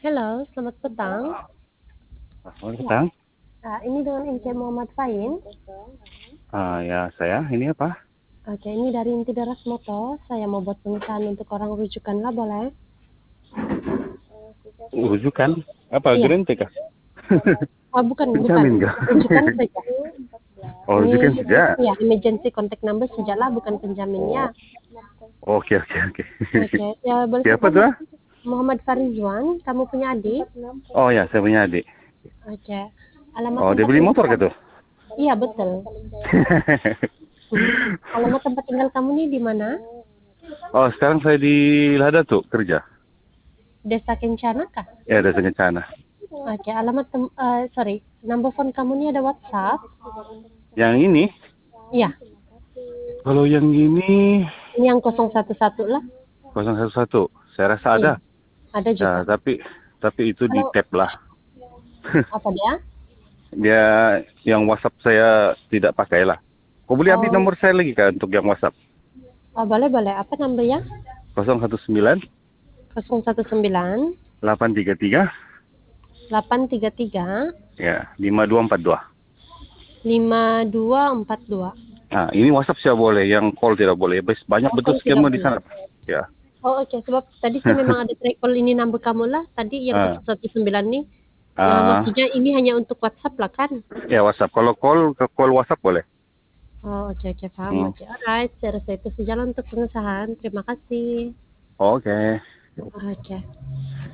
Halo, selamat petang. Selamat Ya, petang. ini dengan Ince Muhammad Fain. Ya saya, ini apa? Oke, ini dari Inti Deras Moto. Saya mau buat pengesahan untuk orang rujukan lah, boleh? Rujukan? Apa? Iya. Green tea kah? Oh, bukan. Penjamin kah? Rujukan saja. Oh, Ini, rujukan saja. ya, emergency contact number saja lah, bukan penjaminnya. Oh, oke. Oke, ya boleh saya Siapa tuh? tanya. Muhammad Farizwan, kamu punya adik? Oh ya, saya punya adik. Oke. Alamat Oh, dia tempat beli tinggal motor kamu? gitu? Iya, betul. Alamat tempat tinggal kamu nih di mana? Oh, sekarang saya di Lada tuh kerja. Desa Kencana kah? Ya, ada Kencana. Oke, number phone kamu nih ada WhatsApp? Yang ini, Iya, kalau yang ini ini yang 011 lah. 011, saya rasa ada. Iya, ada juga. Ya, tapi itu di Kalau tap lah. apa dia? Dia yang WhatsApp saya tidak pakai lah. Kau boleh ambil Oh, nomor saya lagi kan untuk yang WhatsApp? oh boleh boleh. Apa nomornya? 019 019 833 833 ya 5242. 5242. Nah, ini WhatsApp saya boleh, yang call tidak boleh. Banyak Oh, betul call tidak scammer di boleh. sana. Ya. Oh, oke. Sebab tadi saya memang ada try call ini number kamu lah. Tadi yang Ah, 019 nih. ah, Maksudnya ini hanya untuk WhatsApp lah kan? ya WhatsApp. Kalau call WhatsApp boleh. Oh, oke oke paham. Hmm. Oke, alright. Saya rasa itu sejalan untuk pengesahan. Terima kasih. Oke. Oke.